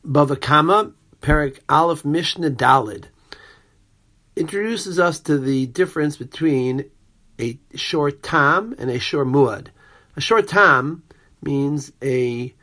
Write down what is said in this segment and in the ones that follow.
Bava Kama, Perek Aleph Mishnah Dalid, introduces us to the difference between a shor tam and a shor muad. A shor tam means a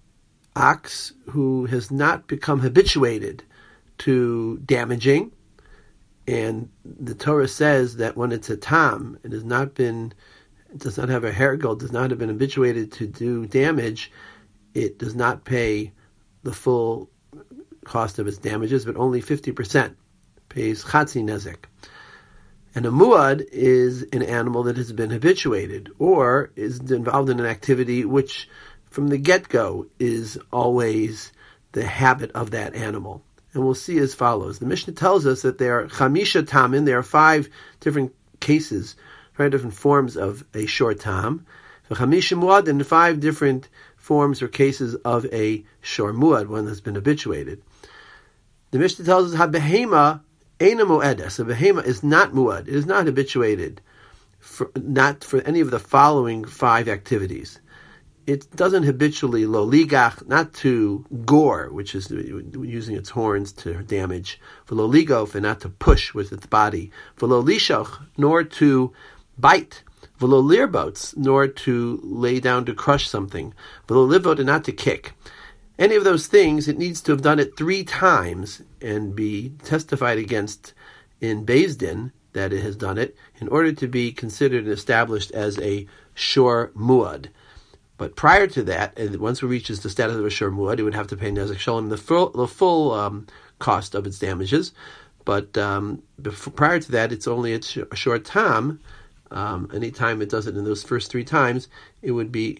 ox who has not become habituated to damaging, and the Torah says that when it's a tam, it does not have a hergel, does not have been habituated to do damage, it does not pay the full cost of its damages, but only 50% pays chatzi nezek. And a muad is an animal that has been habituated or is involved in an activity which from the get-go is always the habit of that animal. And we'll see as follows. The Mishnah tells us that there are chamisha tamin, there are 5 different cases, 5 different forms of a shor tam, chamisha muad, and 5 different forms or cases of a shor muad, one that's been habituated. The Mishnah tells us ha-behema eina mu'edes. A behema is not muad. It is not habituated, not for any of the following 5 activities. It doesn't habitually lo ligach, not to gore, which is using its horns to damage, for lo ligof, and not to push with its body, for lo lishoch, nor to bite, for lo lirbots, nor to lay down to crush something, for lo livot, and not to kick. Any of those things, it needs to have done it 3 times and be testified against in Beis Din that it has done it in order to be considered and established as a shor muad. But prior to that, and once it reaches the status of a shor muad, it would have to pay nezek shalom, the full cost of its damages. But prior to that, it's only a shor tam. Anytime it does it in those first 3 times, it would be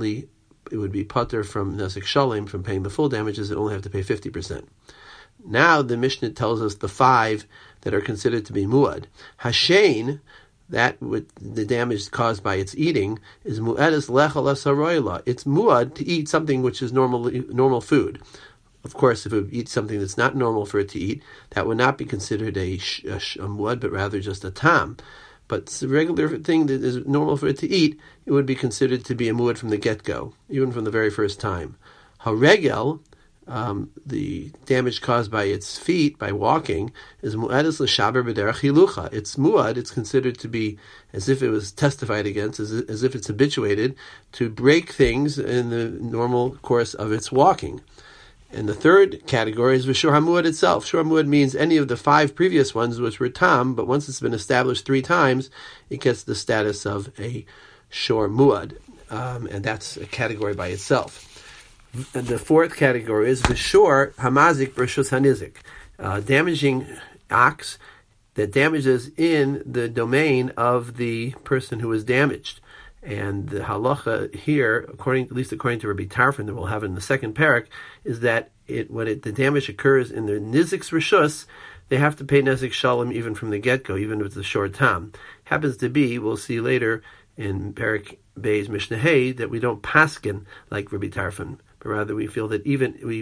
putter from nezek shalom, from paying the full damages. It only have to pay 50%. Now the Mishnah tells us the 5 that are considered to be muad. Hashain, that with the damage caused by its eating, is mu'edes lechal asaroila. It's muad to eat something which is normal food. Of course, if it eats something that's not normal for it to eat, that would not be considered a muad, but rather just a tam. But it's a regular thing that is normal for it to eat, it would be considered to be a muad from the get-go, even from the very first time. Haregel, the damage caused by its feet, by walking, is mu'edes l'shaber b'derech hilucha. It's muad, it's considered to be as if it was testified against, as if it's habituated to break things in the normal course of its walking. And the 3rd category is v'shor hamuad itself. Shor hamuad means any of the 5 previous ones which were tam, but once it's been established 3 times, it gets the status of a shor muad. And that's a category by itself. And the 4th category is v'shor hamazik b'reshus hanizik, damaging ox that damages in the domain of the person who is damaged. And the halacha here, at least according to Rabbi Tarfon, that we'll have in the 2nd parak, is that when the damage occurs in the nizik's reshus, they have to pay nezek shalom even from the get-go, even if it's a shor tam. Happens to be, we'll see later in Parak Beis Mishnah Hey, that we don't paskin like Rabbi Tarfon, but rather we feel that even in the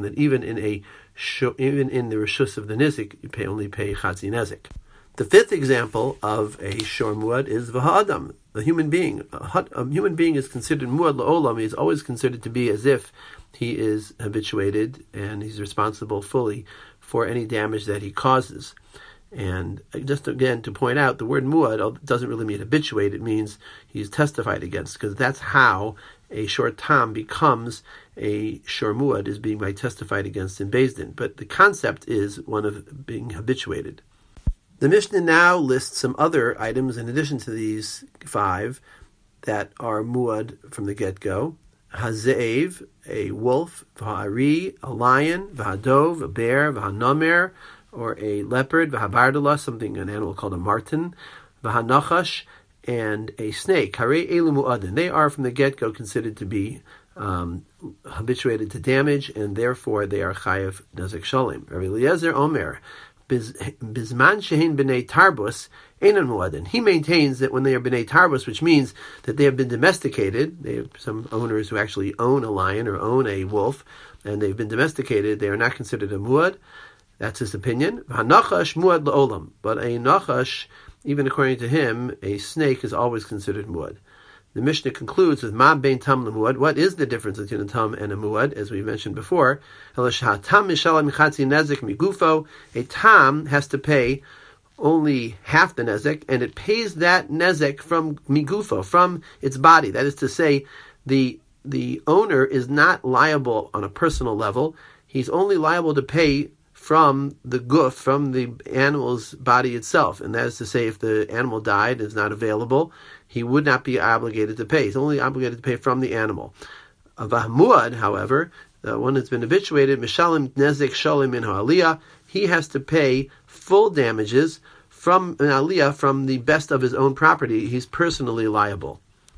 reshus of the nizik, you only pay chatzi nezek. The 5th example of a shor muad is v'ha'adam, the human being. A human being is considered muad la'olam. He is always considered to be as if he is habituated and he's responsible fully for any damage that he causes. And just again to point out, the word muad doesn't really mean habituated. It means he's testified against, because that's how a shor tam becomes a shor muad, is being testified against in Beis Din. But the concept is one of being habituated. The Mishnah now lists some other items in addition to these 5 that are muad from the get-go. Hazev, a wolf, v'ha'ari, a lion, v'hadov, a bear, v'hanamer, or a leopard, v'habardala, an animal called a marten, v'hanachash, and a snake. Harei elu mu'adin. They are from the get-go considered to be habituated to damage, and therefore they are chayav nezek shalom. Rabbi Eliezer Omer, Bizman shehin b'nei tarbus einan muadin. He maintains that when they are b'nei tarbus, which means that they have been domesticated, they have some owners who actually own a lion or own a wolf, and they've been domesticated, they are not considered a muad. That's his opinion. Hanachash muad la'olam. But a nachash, even according to him, a snake is always considered muad. The Mishnah concludes with Ma bein tam lemuad. What is the difference between a tam and a muad, as we mentioned before? A tam has to pay only half the nezek, and it pays that nezek from migufo, from its body. That is to say, the owner is not liable on a personal level. He's only liable to pay from the guf, from the animal's body itself. And that is to say, if the animal died and is not available, he would not be obligated to pay. He's only obligated to pay from the animal. A muad, however, the one that's been habituated, mishalim nezek shalim min ha'aliyah, he has to pay full damages from an aliyah, from the best of his own property. He's personally liable.